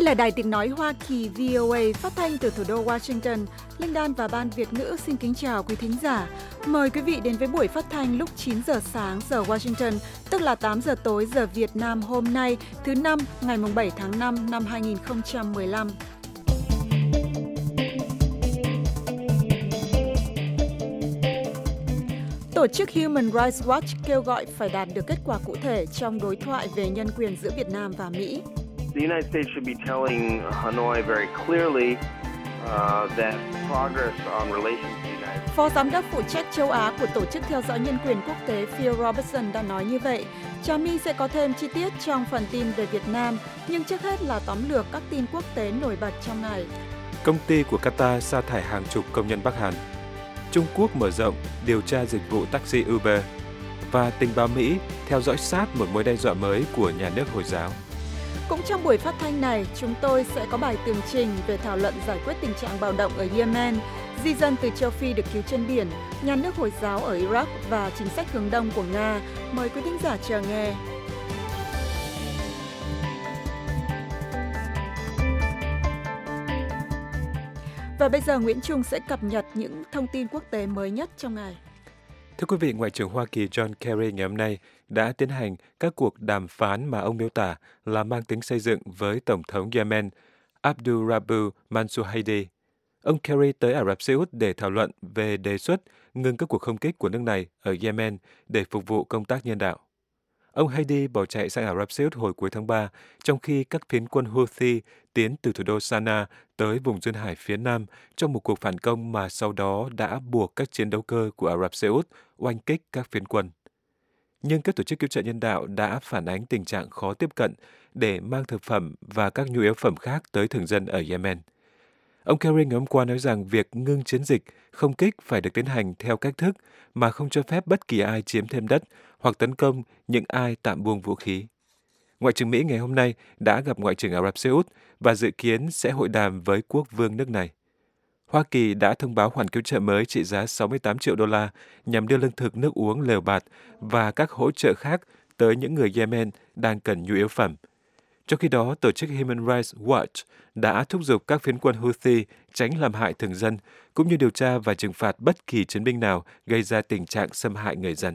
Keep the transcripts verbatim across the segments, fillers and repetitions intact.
Đây là Đài Tiếng Nói Hoa Kỳ vê o a phát thanh từ thủ đô Washington. Linh Đan và Ban Việt ngữ xin kính chào quý thính giả. Mời quý vị đến với buổi phát thanh lúc chín giờ sáng giờ Washington, tức là tám giờ tối giờ Việt Nam hôm nay, thứ Năm, ngày bảy tháng năm năm hai nghìn không trăm mười lăm. Tổ chức Human Rights Watch kêu gọi phải đạt được kết quả cụ thể trong đối thoại về nhân quyền giữa Việt Nam và Mỹ. The United States should be telling Hanoi very clearly uh, that progress on relations with the United States. Phó Giám đốc phụ trách châu Á của Tổ chức Theo dõi Nhân quyền Quốc tế Phil Robertson đã nói như vậy. Trà My sẽ có thêm chi tiết trong phần tin về Việt Nam, nhưng trước hết là tóm lược các tin quốc tế nổi bật trong ngày. Công ty của Qatar sa thải hàng chục công nhân Bắc Hàn. Trung Quốc mở rộng điều tra dịch vụ taxi Uber. Và tình báo Mỹ theo dõi sát một mối đe dọa mới của nhà nước Hồi giáo. Cũng trong buổi phát thanh này, chúng tôi sẽ có bài tường trình về thảo luận giải quyết tình trạng bạo động ở Yemen, di dân từ châu Phi được cứu trên biển, nhà nước Hồi giáo ở Iraq và chính sách hướng đông của Nga. Mời quý thính giả chờ nghe. Và bây giờ Nguyễn Trung sẽ cập nhật những thông tin quốc tế mới nhất trong ngày. Thưa quý vị, Ngoại trưởng Hoa Kỳ John Kerry ngày hôm nay đã tiến hành các cuộc đàm phán mà ông miêu tả là mang tính xây dựng với Tổng thống Yemen Abdurabu Mansur Hadi. Ông Kerry tới Ả Rập Xê Út để thảo luận về đề xuất ngừng các cuộc không kích của nước này ở Yemen để phục vụ công tác nhân đạo. Ông Hadi bỏ chạy sang Ả Rập Xê Út hồi cuối tháng ba, trong khi các phiến quân Houthi tiến từ thủ đô Sanaa tới vùng duyên hải phía nam trong một cuộc phản công mà sau đó đã buộc các chiến đấu cơ của Ả Rập Xê Út oanh kích các phiến quân. Nhưng các tổ chức cứu trợ nhân đạo đã phản ánh tình trạng khó tiếp cận để mang thực phẩm và các nhu yếu phẩm khác tới thường dân ở Yemen. Ông Kerry ngày hôm qua nói rằng việc ngưng chiến dịch không kích phải được tiến hành theo cách thức mà không cho phép bất kỳ ai chiếm thêm đất hoặc tấn công những ai tạm buông vũ khí. Ngoại trưởng Mỹ ngày hôm nay đã gặp Ngoại trưởng Ả Rập Xê Út và dự kiến sẽ hội đàm với quốc vương nước này. Hoa Kỳ đã thông báo khoản cứu trợ mới trị giá sáu mươi tám triệu đô la nhằm đưa lương thực, nước uống, lều bạt và các hỗ trợ khác tới những người Yemen đang cần nhu yếu phẩm. Trong khi đó, tổ chức Human Rights Watch đã thúc giục các phiến quân Houthi tránh làm hại thường dân, cũng như điều tra và trừng phạt bất kỳ chiến binh nào gây ra tình trạng xâm hại người dân.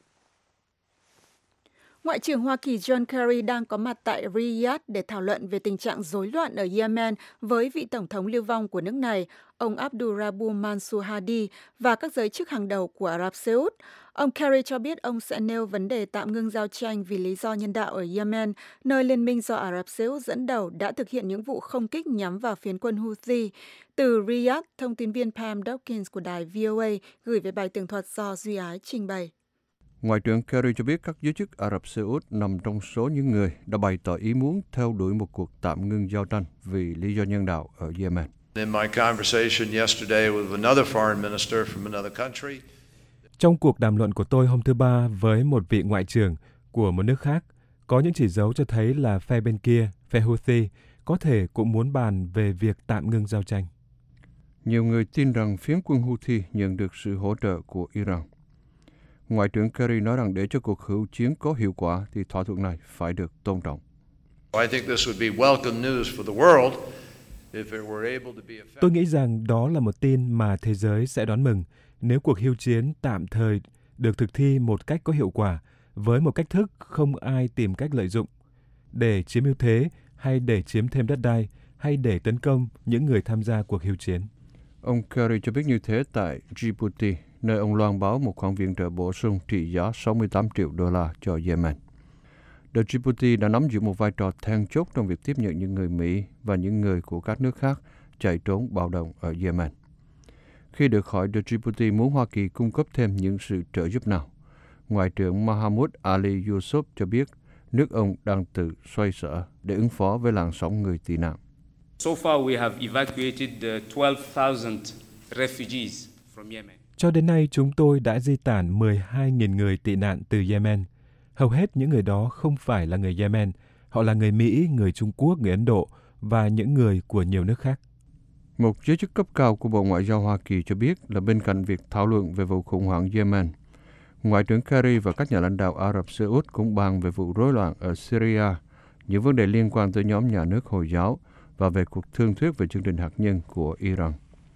Ngoại trưởng Hoa Kỳ John Kerry đang có mặt tại Riyadh để thảo luận về tình trạng rối loạn ở Yemen với vị tổng thống lưu vong của nước này, ông Abdurabu Mansur Hadi, và các giới chức hàng đầu của Ả Rập Xê Út. Ông Kerry cho biết ông sẽ nêu vấn đề tạm ngưng giao tranh vì lý do nhân đạo ở Yemen, nơi liên minh do Ả Rập Xê Út dẫn đầu đã thực hiện những vụ không kích nhắm vào phiến quân Houthi. Từ Riyadh, thông tin viên Pam Dawkins của đài vê o a gửi về bài tường thuật do Duy Ái trình bày. Ngoại trưởng Kerry cho biết các giới chức Ả Rập Xê Út nằm trong số những người đã bày tỏ ý muốn theo đuổi một cuộc tạm ngưng giao tranh vì lý do nhân đạo ở Yemen. In my conversation yesterday with another foreign minister from another country. Trong cuộc đàm luận của tôi hôm thứ Ba với một vị ngoại trưởng của một nước khác, có những chỉ dấu cho thấy là phe bên kia, phe Houthi, có thể cũng muốn bàn về việc tạm ngưng giao tranh. Nhiều người tin rằng phiến quân Houthi nhận được sự hỗ trợ của Iran. Ngoại trưởng Kerry nói rằng để cho cuộc hữu chiến có hiệu quả thì thỏa thuận này phải được tôn trọng. Tôi nghĩ rằng đó là một tin mà thế giới sẽ đón mừng nếu cuộc hữu chiến tạm thời được thực thi một cách có hiệu quả, với một cách thức không ai tìm cách lợi dụng để chiếm ưu thế hay để chiếm thêm đất đai hay để tấn công những người tham gia cuộc hữu chiến. Ông Kerry cho biết như thế tại Djibouti, nơi ông loan báo một khoản viện trợ bổ sung trị giá sáu mươi tám triệu đô la cho Yemen. The Djibouti đã nắm giữ một vai trò then chốt trong việc tiếp nhận những người Mỹ và những người của các nước khác chạy trốn bạo động ở Yemen. Khi được hỏi The Djibouti muốn Hoa Kỳ cung cấp thêm những sự trợ giúp nào, Ngoại trưởng Mahmoud Ali Yusuf cho biết nước ông đang tự xoay sở để ứng phó với làn sóng người tị nạn. So far we have evacuated twelve thousand refugees from Yemen. Cho đến nay, chúng tôi đã di tản mười hai nghìn người tị nạn từ Yemen. Hầu hết những người đó không phải là người Yemen, họ là người Mỹ, người Trung Quốc, người Ấn Độ và những người của nhiều nước khác. Một giới chức cấp cao của Bộ Ngoại giao Hoa Kỳ cho biết là bên cạnh việc thảo luận về vụ khủng hoảng Yemen, Ngoại trưởng Kerry và các nhà lãnh đạo Ả Rập Xê Út cũng bàn về vụ rối loạn ở Syria, những vấn đề liên quan tới nhóm nhà nước Hồi giáo và về cuộc thương thuyết về chương trình hạt nhân của Iran.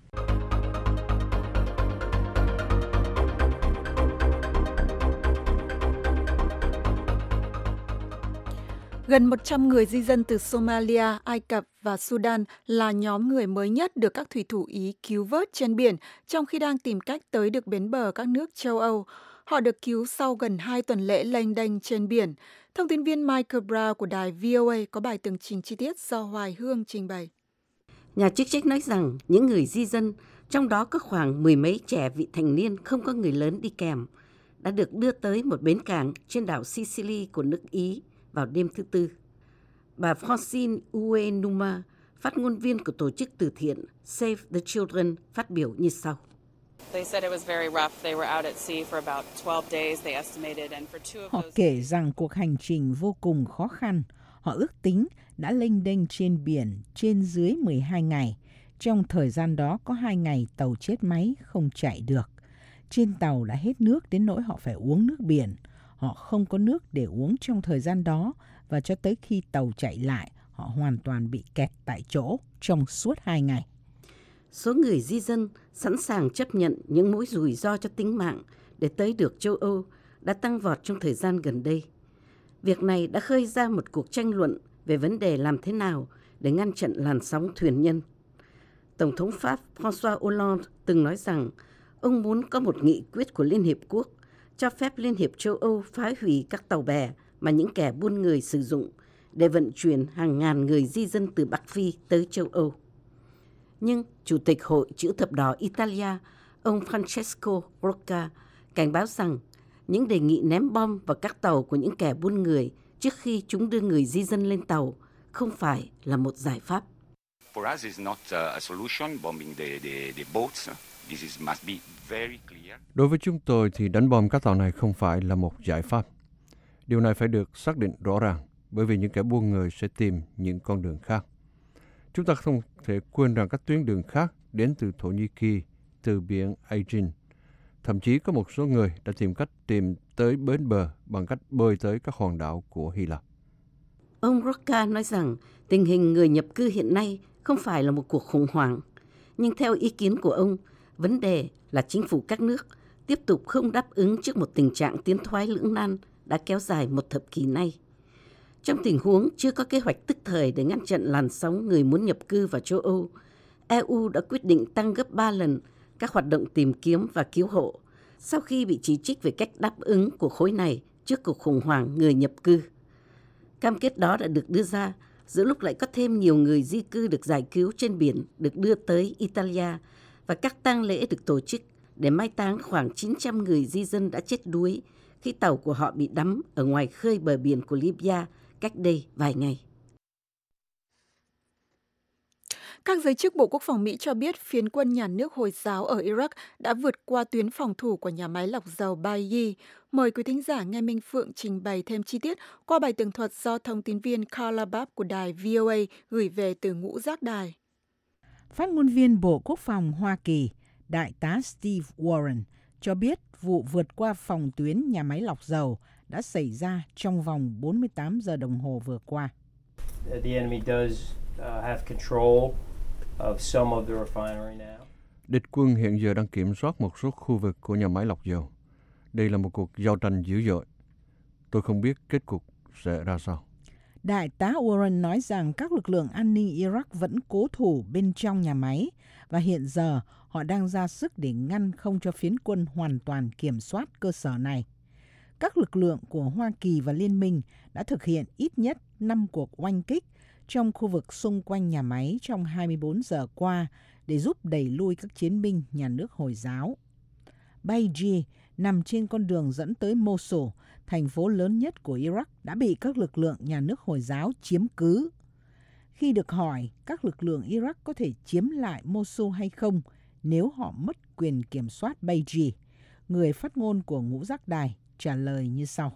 Gần một trăm người di dân từ Somalia, Ai Cập và Sudan là nhóm người mới nhất được các thủy thủ Ý cứu vớt trên biển trong khi đang tìm cách tới được bến bờ các nước châu Âu. Họ được cứu sau gần hai tuần lễ lênh đênh trên biển. Thông tin viên Michael Brown của đài vê o a có bài tường trình chi tiết do Hoài Hương trình bày. Nhà chức trách nói rằng những người di dân, trong đó có khoảng mười mấy trẻ vị thành niên không có người lớn đi kèm, đã được đưa tới một bến cảng trên đảo Sicily của nước Ý vào đêm thứ Tư. Bà Francine Uenuma, phát ngôn viên của tổ chức từ thiện Save the Children, phát biểu như sau. Họ kể rằng cuộc hành trình vô cùng khó khăn. Họ ước tính đã lênh đênh trên biển trên dưới mười hai ngày. Trong thời gian đó có hai ngày tàu chết máy không chạy được. Trên tàu đã hết nước đến nỗi họ phải uống nước biển. Họ không có nước để uống trong thời gian đó và cho tới khi tàu chạy lại, họ hoàn toàn bị kẹt tại chỗ trong suốt hai ngày. Số người di dân sẵn sàng chấp nhận những mối rủi ro cho tính mạng để tới được châu Âu đã tăng vọt trong thời gian gần đây. Việc này đã khơi ra một cuộc tranh luận về vấn đề làm thế nào để ngăn chặn làn sóng thuyền nhân. Tổng thống Pháp François Hollande từng nói rằng ông muốn có một nghị quyết của Liên Hiệp Quốc cho phép Liên hiệp châu Âu phá hủy các tàu bè mà những kẻ buôn người sử dụng để vận chuyển hàng ngàn người di dân từ Bắc Phi tới châu Âu. Nhưng Chủ tịch Hội Chữ Thập Đỏ Italia, ông Francesco Rocca, cảnh báo rằng những đề nghị ném bom vào các tàu của những kẻ buôn người trước khi chúng đưa người di dân lên tàu không phải là một giải pháp. Đối với chúng tôi thì đánh bom các tàu này không phải là một giải pháp. Điều này phải được xác định rõ ràng bởi vì những kẻ buôn người sẽ tìm những con đường khác. Chúng ta không thể quên rằng các tuyến đường khác đến từ Thổ Nhĩ Kỳ, từ biển Aegean. Thậm chí có một số người đã tìm cách tìm tới bến bờ bằng cách bơi tới các hòn đảo của Hy Lạp. Ông Rocca nói rằng tình hình người nhập cư hiện nay không phải là một cuộc khủng hoảng. Nhưng theo ý kiến của ông, vấn đề là chính phủ các nước tiếp tục không đáp ứng trước một tình trạng tiến thoái lưỡng nan đã kéo dài một thập kỷ nay. Trong tình huống chưa có kế hoạch tức thời để ngăn chặn làn sóng người muốn nhập cư vào châu Âu, e u đã quyết định tăng gấp ba lần các hoạt động tìm kiếm và cứu hộ sau khi bị chỉ trích về cách đáp ứng của khối này trước cuộc khủng hoảng người nhập cư. Cam kết đó đã được đưa ra giữa lúc lại có thêm nhiều người di cư được giải cứu trên biển được đưa tới Italia và các tang lễ được tổ chức để mai táng khoảng chín trăm người di dân đã chết đuối khi tàu của họ bị đắm ở ngoài khơi bờ biển của Libya cách đây vài ngày. Các giới chức Bộ Quốc phòng Mỹ cho biết phiến quân nhà nước Hồi giáo ở Iraq đã vượt qua tuyến phòng thủ của nhà máy lọc dầu Baiji. Mời quý thính giả nghe Minh Phượng trình bày thêm chi tiết qua bài tường thuật do thông tin viên Carla Babb của đài vê o a gửi về từ ngũ giác đài. Phát ngôn viên Bộ Quốc phòng Hoa Kỳ, Đại tá Steve Warren, cho biết vụ vượt qua phòng tuyến nhà máy lọc dầu đã xảy ra trong vòng bốn mươi tám giờ đồng hồ vừa qua. The enemy does uh, have control of some of the refinery now. Địch quân hiện giờ đang kiểm soát một số khu vực của nhà máy lọc dầu. Đây là một cuộc giao tranh dữ dội. Tôi không biết kết cục sẽ ra sao. Đại tá Warren nói rằng các lực lượng an ninh Iraq vẫn cố thủ bên trong nhà máy và hiện giờ họ đang ra sức để ngăn không cho phiến quân hoàn toàn kiểm soát cơ sở này. Các lực lượng của Hoa Kỳ và Liên minh đã thực hiện ít nhất năm cuộc oanh kích trong khu vực xung quanh nhà máy trong hai mươi bốn giờ qua để giúp đẩy lui các chiến binh nhà nước Hồi giáo. Baiji nằm trên con đường dẫn tới Mosul, thành phố lớn nhất của Iraq, đã bị các lực lượng nhà nước Hồi giáo chiếm cứ. Khi được hỏi các lực lượng Iraq có thể chiếm lại Mosul hay không nếu họ mất quyền kiểm soát Baiji, người phát ngôn của ngũ giác đài trả lời như sau.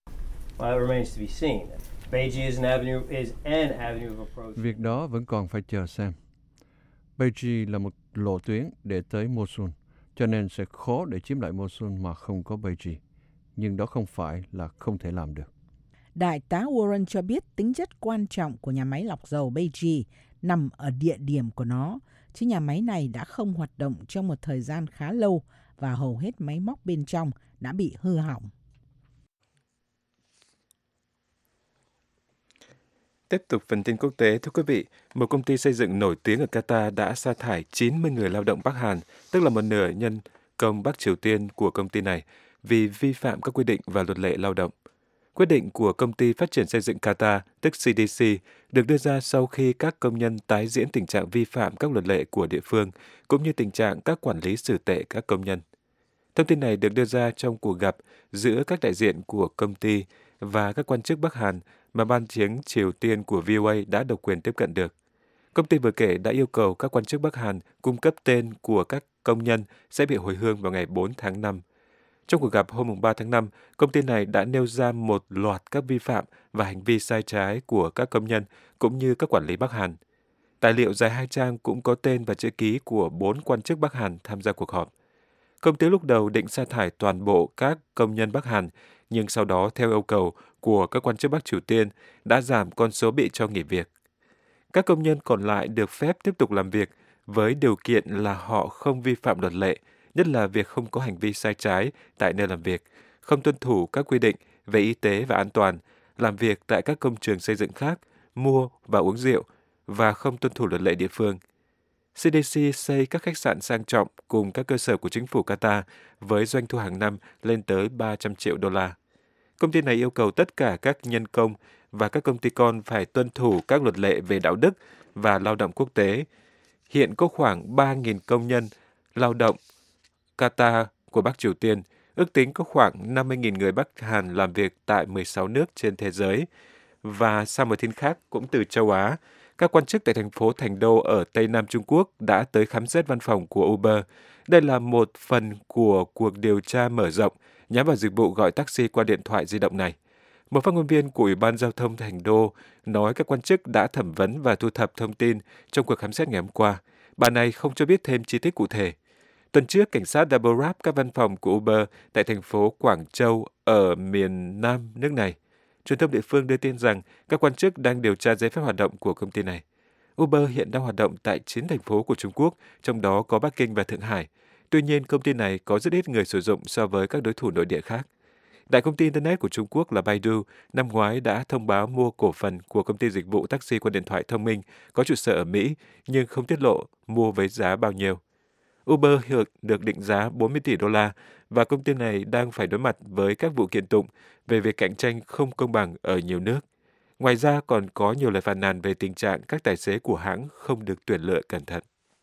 Việc đó vẫn còn phải chờ xem. Baiji là một lộ tuyến để tới Mosul, cho nên sẽ khó để chiếm lại Mosul mà không có Baiji. Nhưng đó không phải là không thể làm được. Đại tá Warren cho biết tính chất quan trọng của nhà máy lọc dầu Baiji nằm ở địa điểm của nó, chứ nhà máy này đã không hoạt động trong một thời gian khá lâu và hầu hết máy móc bên trong đã bị hư hỏng. Tiếp tục phần tin quốc tế, thưa quý vị, một công ty xây dựng nổi tiếng ở Qatar đã sa thải chín mươi người lao động Bắc Hàn, tức là một nửa nhân công Bắc Triều Tiên của công ty này, vì vi phạm các quy định và luật lệ lao động. Quyết định của Công ty Phát triển Xây dựng Qatar, tức xê đê xê, được đưa ra sau khi các công nhân tái diễn tình trạng vi phạm các luật lệ của địa phương, cũng như tình trạng các quản lý xử tệ các công nhân. Thông tin này được đưa ra trong cuộc gặp giữa các đại diện của công ty và các quan chức Bắc Hàn mà Ban tiếng Triều Tiên của vê o a đã độc quyền tiếp cận được. Công ty vừa kể đã yêu cầu các quan chức Bắc Hàn cung cấp tên của các công nhân sẽ bị hồi hương vào ngày bốn tháng năm. Trong cuộc gặp hôm ba tháng năm, công ty này đã nêu ra một loạt các vi phạm và hành vi sai trái của các công nhân cũng như các quản lý Bắc Hàn. Tài liệu dài hai trang cũng có tên và chữ ký của bốn quan chức Bắc Hàn tham gia cuộc họp. Công ty lúc đầu định sa thải toàn bộ các công nhân Bắc Hàn, nhưng sau đó theo yêu cầu của các quan chức Bắc Triều Tiên đã giảm con số bị cho nghỉ việc. Các công nhân còn lại được phép tiếp tục làm việc với điều kiện là họ không vi phạm luật lệ, nhất là việc không có hành vi sai trái tại nơi làm việc, không tuân thủ các quy định về y tế và an toàn, làm việc tại các công trường xây dựng khác, mua và uống rượu, và không tuân thủ luật lệ địa phương. xê đê xê xây các khách sạn sang trọng cùng các cơ sở của chính phủ Qatar với doanh thu hàng năm lên tới ba trăm triệu đô la. Công ty này yêu cầu tất cả các nhân công và các công ty con phải tuân thủ các luật lệ về đạo đức và lao động quốc tế. Hiện có khoảng ba nghìn công nhân lao động Qatar của Bắc Triều Tiên, ước tính có khoảng năm mươi nghìn người Bắc Hàn làm việc tại mười sáu nước trên thế giới. Và sang một tin khác cũng từ châu Á, các quan chức tại thành phố Thành Đô ở Tây Nam Trung Quốc đã tới khám xét văn phòng của Uber. Đây là một phần của cuộc điều tra mở rộng nhắm vào dịch vụ gọi taxi qua điện thoại di động này. Một phát ngôn viên của Ủy ban Giao thông Thành Đô nói các quan chức đã thẩm vấn và thu thập thông tin trong cuộc khám xét ngày hôm qua. Bà này không cho biết thêm chi tiết cụ thể. Tuần trước, cảnh sát đã bâu ráp các văn phòng của Uber tại thành phố Quảng Châu ở miền Nam nước này. Truyền thông địa phương đưa tin rằng các quan chức đang điều tra giấy phép hoạt động của công ty này. Uber hiện đang hoạt động tại chín thành phố của Trung Quốc, trong đó có Bắc Kinh và Thượng Hải. Tuy nhiên, công ty này có rất ít người sử dụng so với các đối thủ nội địa khác. Đại công ty Internet của Trung Quốc là Baidu năm ngoái đã thông báo mua cổ phần của công ty dịch vụ taxi qua điện thoại thông minh có trụ sở ở Mỹ, nhưng không tiết lộ mua với giá bao nhiêu. Uber hiện được định giá bốn mươi tỷ đô la và công ty này đang phải đối mặt với các vụ kiện tụng về việc cạnh tranh không công bằng ở nhiều nước. Ngoài ra còn có nhiều lời phàn nàn về tình trạng các tài xế của hãng không được tuyển lựa cẩn thận.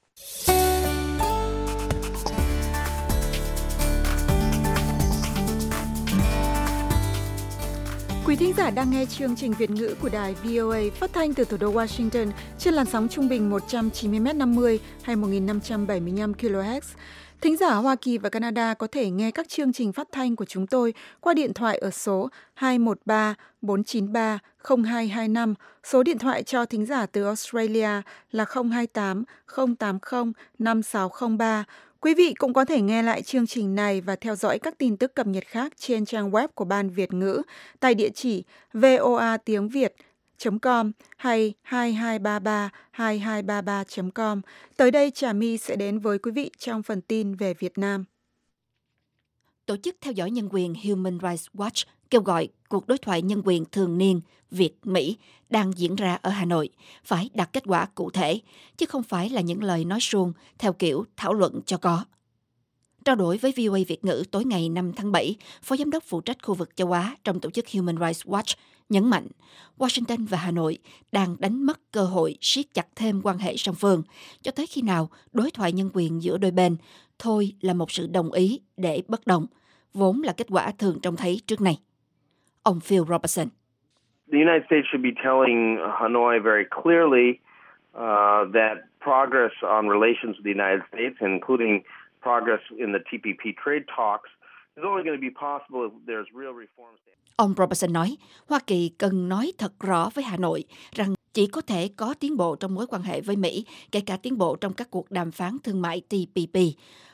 Quý thính giả đang nghe chương trình Việt ngữ của đài vê o a phát thanh từ thủ đô Washington trên làn sóng trung bình một trăm chín mươi mét năm mươi hay một nghìn năm trăm bảy mươi lăm ki lô héc. Thính giả Hoa Kỳ và Canada có thể nghe các chương trình phát thanh của chúng tôi qua điện thoại ở số hai một ba bốn chín ba không hai hai năm. Số điện thoại cho thính giả từ Australia là không hai tám không tám không năm sáu không ba. Quý vị cũng có thể nghe lại chương trình này và theo dõi các tin tức cập nhật khác trên trang web của Ban Việt ngữ tại địa chỉ voa tiếng việt chấm com hay hai hai ba ba hai hai ba ba chấm com. Tới đây Trà My sẽ đến với quý vị trong phần tin về Việt Nam. Tổ chức theo dõi nhân quyền Human Rights Watch kêu gọi cuộc đối thoại nhân quyền thường niên Việt-Mỹ đang diễn ra ở Hà Nội phải đạt kết quả cụ thể, chứ không phải là những lời nói suông theo kiểu thảo luận cho có. Trao đổi với vê o a Việt ngữ tối ngày năm tháng bảy, Phó Giám đốc phụ trách khu vực châu Á trong tổ chức Human Rights Watch nhấn mạnh Washington và Hà Nội đang đánh mất cơ hội siết chặt thêm quan hệ song phương, cho tới khi nào đối thoại nhân quyền giữa đôi bên thôi là một sự đồng ý để bất đồng, vốn là kết quả thường trông thấy trước nay. Ông Phil Robertson. The United States should be telling Hanoi very clearly uh, that progress on relations with the United States, including progress in the T P P trade talks, is only going to be possible if there's real reforms. Ông Robertson nói, Hoa Kỳ cần nói thật rõ với Hà Nội rằng chỉ có thể có tiến bộ trong mối quan hệ với Mỹ, kể cả tiến bộ trong các cuộc đàm phán thương mại T P P,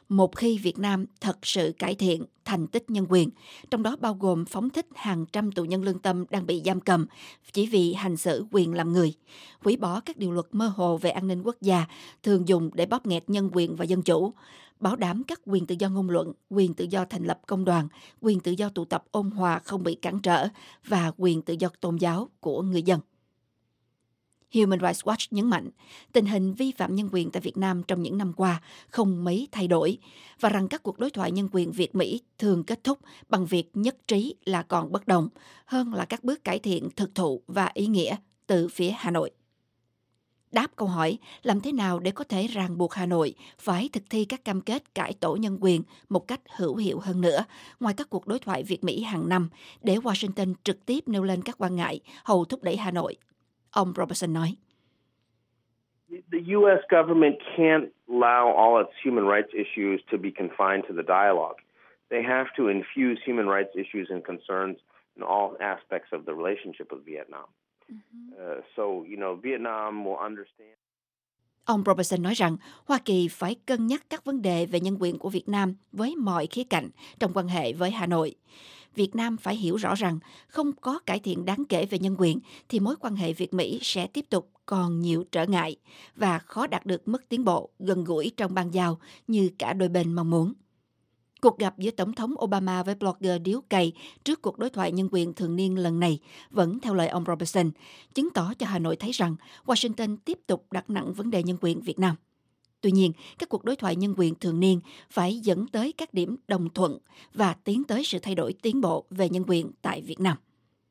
một khi Việt Nam thật sự cải thiện thành tích nhân quyền, trong đó bao gồm phóng thích hàng trăm tù nhân lương tâm đang bị giam cầm chỉ vì hành xử quyền làm người, hủy bỏ các điều luật mơ hồ về an ninh quốc gia thường dùng để bóp nghẹt nhân quyền và dân chủ, bảo đảm các quyền tự do ngôn luận, quyền tự do thành lập công đoàn, quyền tự do tụ tập ôn hòa không bị cản trở và quyền tự do tôn giáo của người dân. Human Rights Watch nhấn mạnh tình hình vi phạm nhân quyền tại Việt Nam trong những năm qua không mấy thay đổi và rằng các cuộc đối thoại nhân quyền Việt-Mỹ thường kết thúc bằng việc nhất trí là còn bất đồng hơn là các bước cải thiện thực thụ và ý nghĩa từ phía Hà Nội. Đáp câu hỏi làm thế nào để có thể ràng buộc Hà Nội phải thực thi các cam kết cải tổ nhân quyền một cách hữu hiệu hơn nữa, ngoài các cuộc đối thoại Việt-Mỹ hàng năm, để Washington trực tiếp nêu lên các quan ngại hầu thúc đẩy Hà Nội. Ông Robertson nói, The U S government can't allow all its human rights issues to be confined to the dialogue. They have to infuse human rights issues and concerns in all aspects of the relationship with Vietnam. Uh, so, you know, Vietnam will understand. Ông Robertson nói rằng Hoa Kỳ phải cân nhắc các vấn đề về nhân quyền của Việt Nam với mọi khía cạnh trong quan hệ với Hà Nội. Việt Nam phải hiểu rõ rằng không có cải thiện đáng kể về nhân quyền thì mối quan hệ Việt-Mỹ sẽ tiếp tục còn nhiều trở ngại và khó đạt được mức tiến bộ gần gũi trong bang giao như cả đôi bên mong muốn. Cuộc gặp giữa Tổng thống Obama với blogger điếu cày trước cuộc đối thoại nhân quyền thường niên lần này vẫn theo lời ông Robertson, chứng tỏ cho Hà Nội thấy rằng Washington tiếp tục đặt nặng vấn đề nhân quyền Việt Nam. Tuy nhiên, các cuộc đối thoại nhân quyền thường niên phải dẫn tới các điểm đồng thuận và tiến tới sự thay đổi tiến bộ về nhân quyền tại Việt Nam.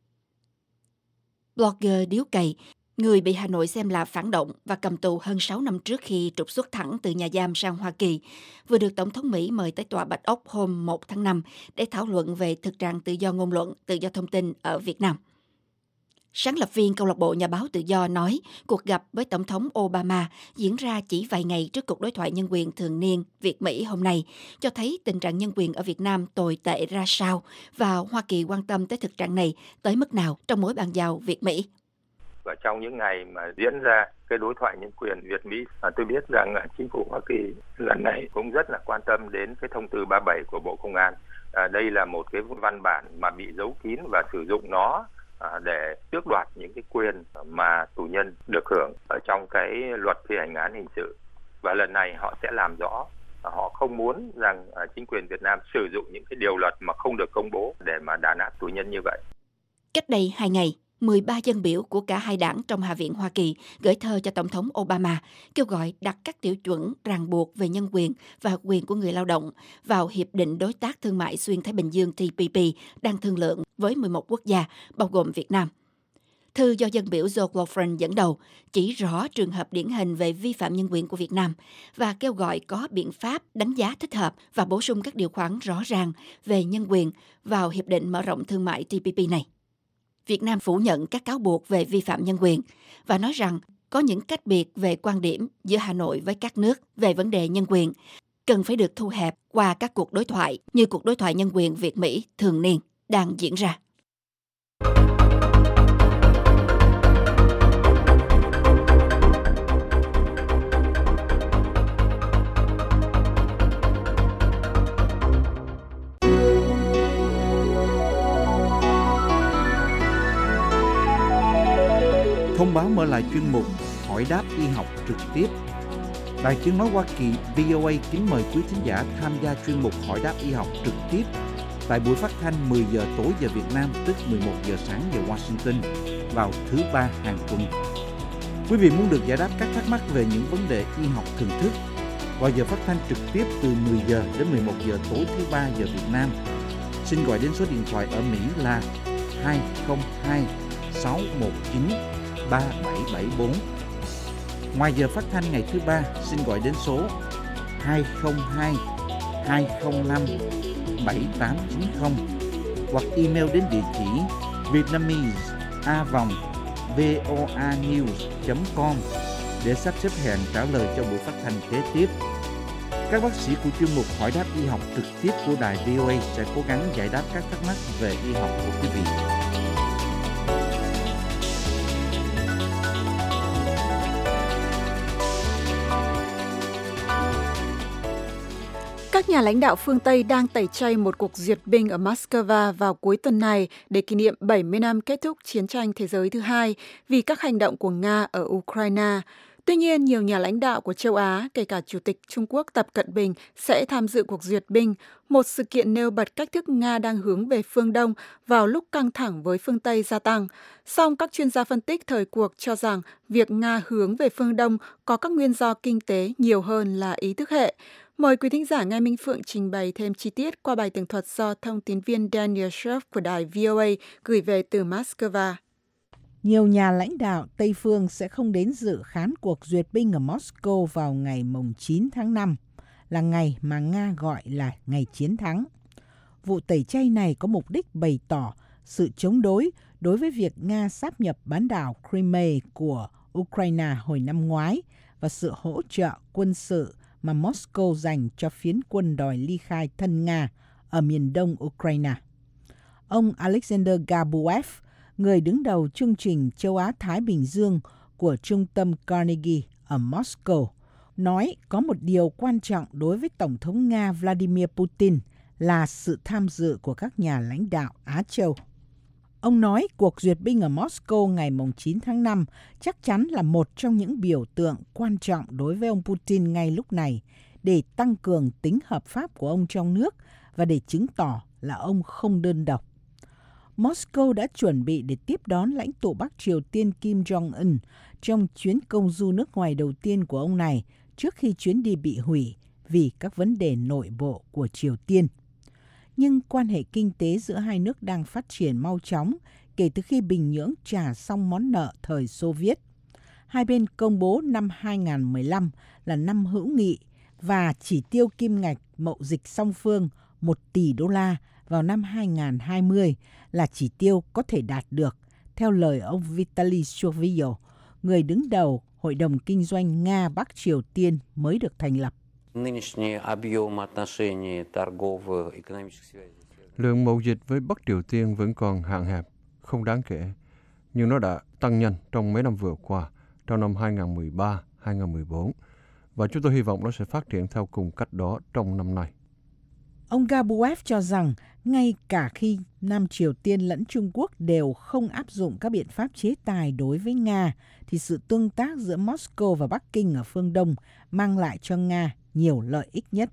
Blogger điếu cày, người bị Hà Nội xem là phản động và cầm tù hơn sáu năm trước khi trục xuất thẳng từ nhà giam sang Hoa Kỳ, vừa được Tổng thống Mỹ mời tới Tòa Bạch Ốc hôm một tháng năm để thảo luận về thực trạng tự do ngôn luận, tự do thông tin ở Việt Nam. Sáng lập viên câu lạc bộ Nhà báo Tự do nói cuộc gặp với Tổng thống Obama diễn ra chỉ vài ngày trước cuộc đối thoại nhân quyền thường niên Việt-Mỹ hôm nay, cho thấy tình trạng nhân quyền ở Việt Nam tồi tệ ra sao và Hoa Kỳ quan tâm tới thực trạng này tới mức nào trong mối bang giao Việt-Mỹ. Và trong những ngày mà diễn ra cái đối thoại nhân quyền Việt-Mỹ, à, tôi biết rằng chính phủ Hoa Kỳ lần này cũng rất là quan tâm đến cái thông tư ba mươi bảy của Bộ Công an. À, đây là một cái văn bản mà bị giấu kín và sử dụng nó để tước đoạt những cái quyền mà tù nhân được hưởng ở trong cái luật thi hành án hình sự. Và lần này họ sẽ làm rõ, họ không muốn rằng chính quyền Việt Nam sử dụng những cái điều luật mà không được công bố để mà đàn áp tù nhân như vậy. Cách đây hai ngày, mười ba dân biểu của cả hai đảng trong Hạ viện Hoa Kỳ gửi thơ cho Tổng thống Obama kêu gọi đặt các tiêu chuẩn ràng buộc về nhân quyền và quyền của người lao động vào Hiệp định Đối tác Thương mại Xuyên Thái Bình Dương T P P đang thương lượng với mười một quốc gia, bao gồm Việt Nam. Thư do dân biểu Joe Gloffren dẫn đầu chỉ rõ trường hợp điển hình về vi phạm nhân quyền của Việt Nam và kêu gọi có biện pháp đánh giá thích hợp và bổ sung các điều khoản rõ ràng về nhân quyền vào Hiệp định Mở rộng Thương mại T P P này. Việt Nam phủ nhận các cáo buộc về vi phạm nhân quyền và nói rằng có những cách biệt về quan điểm giữa Hà Nội với các nước về vấn đề nhân quyền cần phải được thu hẹp qua các cuộc đối thoại như cuộc đối thoại nhân quyền Việt-Mỹ thường niên đang diễn ra. Thông báo mở lại chuyên mục Hỏi đáp y học trực tiếp. Đài Tiếng nói Hoa Kỳ V O A kính mời quý thính giả tham gia chuyên mục Hỏi đáp y học trực tiếp tại buổi phát thanh mười giờ tối giờ Việt Nam, tức mười một giờ sáng giờ Washington vào thứ ba hàng tuần. Quý vị muốn được giải đáp các thắc mắc về những vấn đề y học thường thức vào giờ phát thanh trực tiếp từ mười giờ đến mười một giờ tối thứ ba giờ Việt Nam, xin gọi đến số điện thoại ở Mỹ là hai không hai sáu một chín ba bảy bảy bốn. Ngoài giờ phát thanh ngày thứ ba, xin gọi đến số hai không hai hai không năm bảy tám chín không hoặc email đến địa chỉ vietnamese a vòng voanews chấm com để sắp xếp hẹn trả lời cho buổi phát thanh kế tiếp. Các bác sĩ của chuyên mục Hỏi đáp y học trực tiếp của đài V O A sẽ cố gắng giải đáp các thắc mắc về y học của quý vị. Các nhà lãnh đạo phương Tây đang tẩy chay một cuộc duyệt binh ở Moscow vào cuối tuần này để kỷ niệm bảy mươi năm kết thúc chiến tranh thế giới thứ hai vì các hành động của Nga ở Ukraine. Tuy nhiên, nhiều nhà lãnh đạo của châu Á, kể cả Chủ tịch Trung Quốc Tập Cận Bình, sẽ tham dự cuộc duyệt binh, một sự kiện nêu bật cách thức Nga đang hướng về phương Đông vào lúc căng thẳng với phương Tây gia tăng. Song các chuyên gia phân tích thời cuộc cho rằng việc Nga hướng về phương Đông có các nguyên do kinh tế nhiều hơn là ý thức hệ. Mời quý thính giả Nghe Minh Phượng trình bày thêm chi tiết qua bài tường thuật do thông tín viên Daniel Scherf của đài vê o a gửi về từ Moscow. Nhiều nhà lãnh đạo Tây phương sẽ không đến dự khán cuộc duyệt binh ở Moscow vào ngày chín tháng năm, là ngày mà Nga gọi là ngày chiến thắng. Vụ tẩy chay này có mục đích bày tỏ sự chống đối đối với việc Nga sáp nhập bán đảo Crimea của Ukraine hồi năm ngoái và sự hỗ trợ quân sự mà Moscow dành cho phiến quân đòi ly khai thân Nga ở miền đông Ukraine. Ông Alexander Gabuev, người đứng đầu chương trình châu Á-Thái Bình Dương của Trung tâm Carnegie ở Moscow, nói có một điều quan trọng đối với Tổng thống Nga Vladimir Putin là sự tham dự của các nhà lãnh đạo Á Châu. Ông nói cuộc duyệt binh ở Moscow ngày chín tháng năm chắc chắn là một trong những biểu tượng quan trọng đối với ông Putin ngay lúc này để tăng cường tính hợp pháp của ông trong nước và để chứng tỏ là ông không đơn độc. Moscow đã chuẩn bị để tiếp đón lãnh tụ Bắc Triều Tiên Kim Jong-un trong chuyến công du nước ngoài đầu tiên của ông này trước khi chuyến đi bị hủy vì các vấn đề nội bộ của Triều Tiên. Nhưng quan hệ kinh tế giữa hai nước đang phát triển mau chóng kể từ khi Bình Nhưỡng trả xong món nợ thời Xô Viết. Hai bên công bố năm hai không một lăm là năm hữu nghị và chỉ tiêu kim ngạch mậu dịch song phương một tỷ đô la vào năm hai không hai không là chỉ tiêu có thể đạt được, theo lời ông Vitaly Shovio, người đứng đầu Hội đồng Kinh doanh Nga-Bắc Triều Tiên mới được thành lập. Lượng mậu dịch với Bắc Triều Tiên vẫn còn hạn hẹp, không đáng kể, nhưng nó đã tăng nhanh trong mấy năm vừa qua, trong năm hai không một ba, hai không một bốn, và chúng tôi hy vọng nó sẽ phát triển theo cùng cách đó trong năm nay. Ông Gabuev cho rằng ngay cả khi Nam Triều Tiên lẫn Trung Quốc đều không áp dụng các biện pháp chế tài đối với Nga, thì sự tương tác giữa Moscow và Bắc Kinh ở phương Đông mang lại cho Nga nhiều lợi ích nhất.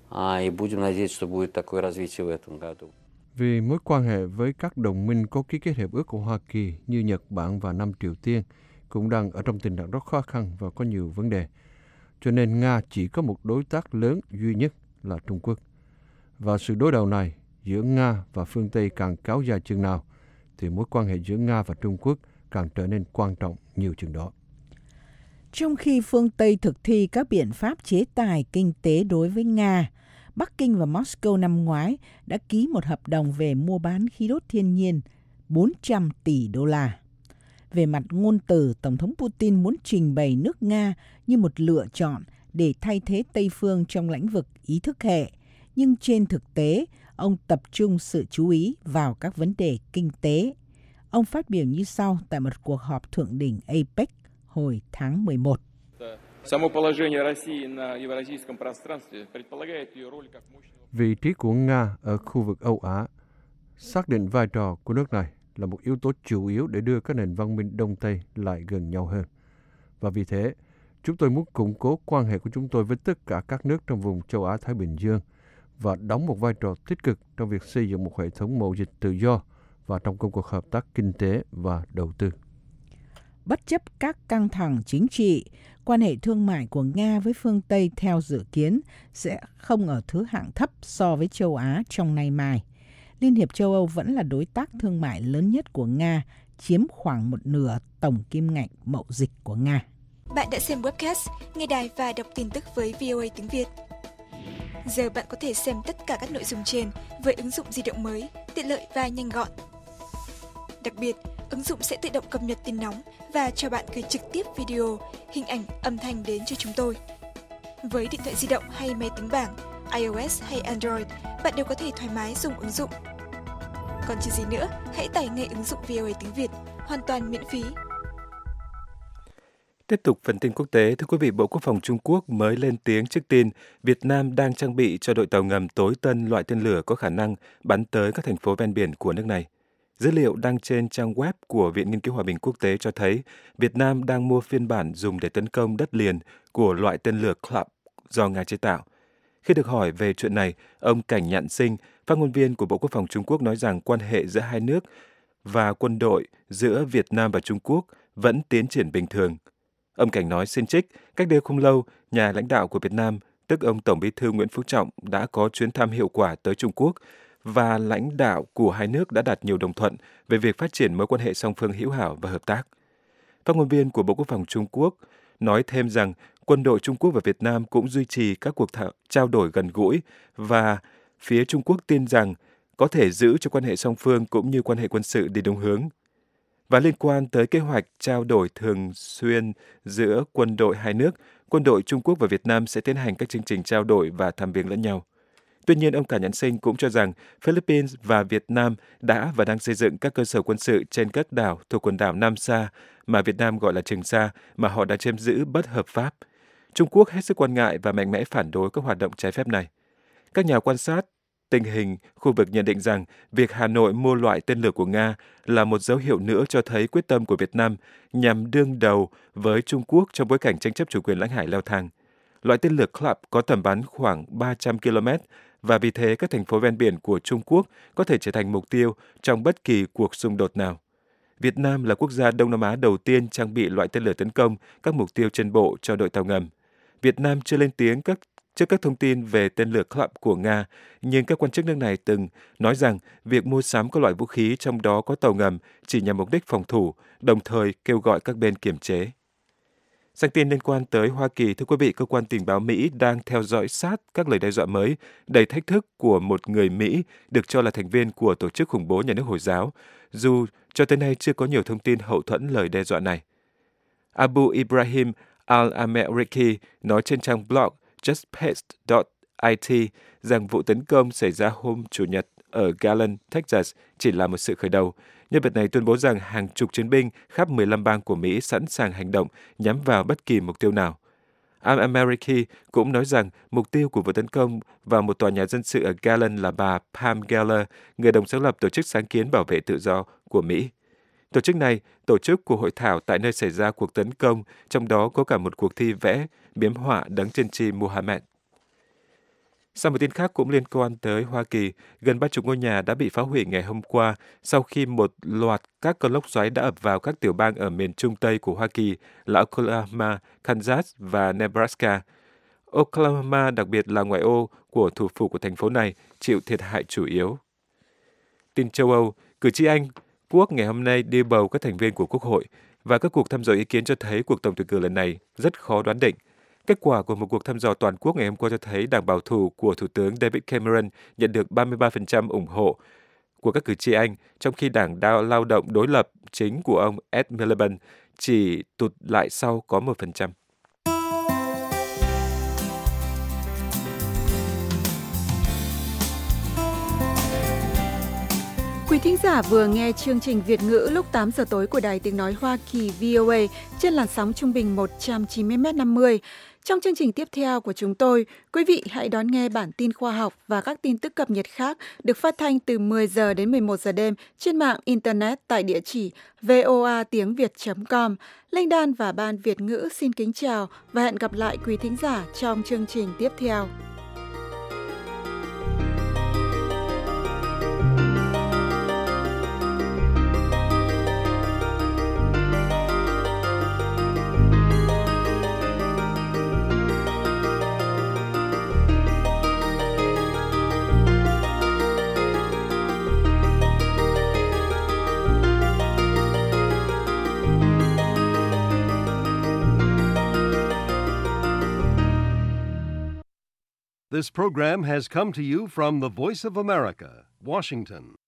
Vì mối quan hệ với các đồng minh có ký kết hiệp ước của Hoa Kỳ như Nhật Bản và Nam Triều Tiên cũng đang ở trong tình trạng rất khó khăn và có nhiều vấn đề. Cho nên Nga chỉ có một đối tác lớn duy nhất là Trung Quốc. Và sự đối đầu này giữa Nga và phương Tây càng kéo dài chừng nào, thì mối quan hệ giữa Nga và Trung Quốc càng trở nên quan trọng nhiều chừng đó. Trong khi phương Tây thực thi các biện pháp chế tài kinh tế đối với Nga, Bắc Kinh và Moscow năm ngoái đã ký một hợp đồng về mua bán khí đốt thiên nhiên bốn trăm tỷ đô la. Về mặt ngôn từ, Tổng thống Putin muốn trình bày nước Nga như một lựa chọn để thay thế Tây phương trong lĩnh vực ý thức hệ, nhưng trên thực tế, ông tập trung sự chú ý vào các vấn đề kinh tế. Ông phát biểu như sau tại một cuộc họp thượng đỉnh a pếch hồi tháng mười một. Vị trí của Nga ở khu vực Âu Á xác định vai trò của nước này là một yếu tố chủ yếu để đưa các nền văn minh Đông Tây lại gần nhau hơn. Và vì thế, chúng tôi muốn củng cố quan hệ của chúng tôi với tất cả các nước trong vùng châu Á-Thái Bình Dương và đóng một vai trò tích cực trong việc xây dựng một hệ thống mậu dịch tự do và trong công cuộc hợp tác kinh tế và đầu tư. Bất chấp các căng thẳng chính trị, quan hệ thương mại của Nga với phương Tây theo dự kiến sẽ không ở thứ hạng thấp so với châu Á trong nay mai. Liên hiệp châu Âu vẫn là đối tác thương mại lớn nhất của Nga, chiếm khoảng một nửa tổng kim ngạch mậu dịch của Nga. Bạn đã xem webcast, nghe đài và đọc tin tức với vê o a tiếng Việt. Giờ bạn có thể xem tất cả các nội dung trên với ứng dụng di động mới, tiện lợi và nhanh gọn. Đặc biệt, ứng dụng sẽ tự động cập nhật tin nóng và cho bạn gửi trực tiếp video, hình ảnh, âm thanh đến cho chúng tôi. Với điện thoại di động hay máy tính bảng, iOS hay Android, bạn đều có thể thoải mái dùng ứng dụng. Còn chờ gì nữa, hãy tải ngay ứng dụng vê o a tiếng Việt, hoàn toàn miễn phí. Tiếp tục phần tin quốc tế, thưa quý vị, Bộ Quốc phòng Trung Quốc mới lên tiếng trước tin Việt Nam đang trang bị cho đội tàu ngầm tối tân loại tên lửa có khả năng bắn tới các thành phố ven biển của nước này. Dữ liệu đăng trên trang web của Viện Nghiên cứu Hòa bình Quốc tế cho thấy Việt Nam đang mua phiên bản dùng để tấn công đất liền của loại tên lửa Club do Nga chế tạo. Khi được hỏi về chuyện này, ông Cảnh Nhạn Sinh, phát ngôn viên của Bộ Quốc phòng Trung Quốc nói rằng quan hệ giữa hai nước và quân đội giữa Việt Nam và Trung Quốc vẫn tiến triển bình thường. Ông Cảnh nói xin trích, cách đây không lâu, nhà lãnh đạo của Việt Nam, tức ông Tổng Bí thư Nguyễn Phú Trọng, đã có chuyến thăm hiệu quả tới Trung Quốc và lãnh đạo của hai nước đã đạt nhiều đồng thuận về việc phát triển mối quan hệ song phương hữu hảo và hợp tác. Phát ngôn viên của Bộ Quốc phòng Trung Quốc nói thêm rằng quân đội Trung Quốc và Việt Nam cũng duy trì các cuộc thảo, trao đổi gần gũi và phía Trung Quốc tin rằng có thể giữ cho quan hệ song phương cũng như quan hệ quân sự đi đúng hướng. Và liên quan tới kế hoạch trao đổi thường xuyên giữa quân đội hai nước, quân đội Trung Quốc và Việt Nam sẽ tiến hành các chương trình trao đổi và thăm viếng lẫn nhau. Tuy nhiên, ông Cả Nhãn Sinh cũng cho rằng Philippines và Việt Nam đã và đang xây dựng các cơ sở quân sự trên các đảo thuộc quần đảo Nam Sa mà Việt Nam gọi là Trường Sa mà họ đã chiếm giữ bất hợp pháp. Trung Quốc hết sức quan ngại và mạnh mẽ phản đối các hoạt động trái phép này. Các nhà quan sát tình hình khu vực nhận định rằng việc Hà Nội mua loại tên lửa của Nga là một dấu hiệu nữa cho thấy quyết tâm của Việt Nam nhằm đương đầu với Trung Quốc trong bối cảnh tranh chấp chủ quyền lãnh hải leo thang. Loại tên lửa Club có tầm bắn khoảng ba trăm ki lô mét và vì thế các thành phố ven biển của Trung Quốc có thể trở thành mục tiêu trong bất kỳ cuộc xung đột nào. Việt Nam là quốc gia Đông Nam Á đầu tiên trang bị loại tên lửa tấn công các mục tiêu trên bộ cho đội tàu ngầm. Việt Nam chưa lên tiếng các trước các thông tin về tên lửa Club của Nga, nhưng các quan chức nước này từng nói rằng việc mua sắm các loại vũ khí trong đó có tàu ngầm chỉ nhằm mục đích phòng thủ, đồng thời kêu gọi các bên kiềm chế. Sang tin liên quan tới Hoa Kỳ, thưa quý vị, cơ quan tình báo Mỹ đang theo dõi sát các lời đe dọa mới đầy thách thức của một người Mỹ được cho là thành viên của tổ chức khủng bố nhà nước Hồi giáo, dù cho tới nay chưa có nhiều thông tin hậu thuẫn lời đe dọa này. Abu Ibrahim al-Ameriki nói trên trang blog just paste chấm i t rằng vụ tấn công xảy ra hôm Chủ nhật ở Garland, Texas chỉ là một sự khởi đầu. Nhân vật này tuyên bố rằng hàng chục chiến binh khắp mười lăm bang của Mỹ sẵn sàng hành động nhắm vào bất kỳ mục tiêu nào. Al-Ameriki cũng nói rằng mục tiêu của vụ tấn công vào một tòa nhà dân sự ở Garland là bà Pam Geller, người đồng sáng lập tổ chức sáng kiến bảo vệ tự do của Mỹ. Tổ chức này tổ chức cuộc hội thảo tại nơi xảy ra cuộc tấn công, trong đó có cả một cuộc thi vẽ biếm họa đấng tiên tri Muhammad. Sau một tin khác cũng liên quan tới Hoa Kỳ, gần ba chục ngôi nhà đã bị phá hủy ngày hôm qua sau khi một loạt các cơn lốc xoáy đã ập vào các tiểu bang ở miền trung tây của Hoa Kỳ là Oklahoma, Kansas và Nebraska. Oklahoma, đặc biệt là ngoại ô của thủ phủ của thành phố này, chịu thiệt hại chủ yếu. Tin châu Âu, cử tri Anh Quốc ngày hôm nay đi bầu các thành viên của Quốc hội và các cuộc thăm dò ý kiến cho thấy cuộc tổng tuyển cử lần này rất khó đoán định. Kết quả của một cuộc thăm dò toàn quốc ngày hôm qua cho thấy đảng bảo thủ của Thủ tướng David Cameron nhận được ba mươi ba phần trăm ủng hộ của các cử tri Anh, trong khi đảng lao động đối lập chính của ông Ed Miliband chỉ tụt lại sau có một phần trăm. Quý thính giả vừa nghe chương trình Việt ngữ lúc tám giờ tối của Đài Tiếng Nói Hoa Kỳ vê o a trên làn sóng trung bình một trăm chín mươi mét năm mươi. Trong chương trình tiếp theo của chúng tôi, quý vị hãy đón nghe bản tin khoa học và các tin tức cập nhật khác được phát thanh từ mười giờ đến mười một giờ đêm trên mạng Internet tại địa chỉ voa tiếng việt chấm com. Linh Đan và Ban Việt ngữ xin kính chào và hẹn gặp lại quý thính giả trong chương trình tiếp theo. This program has come to you from the Voice of America, Washington.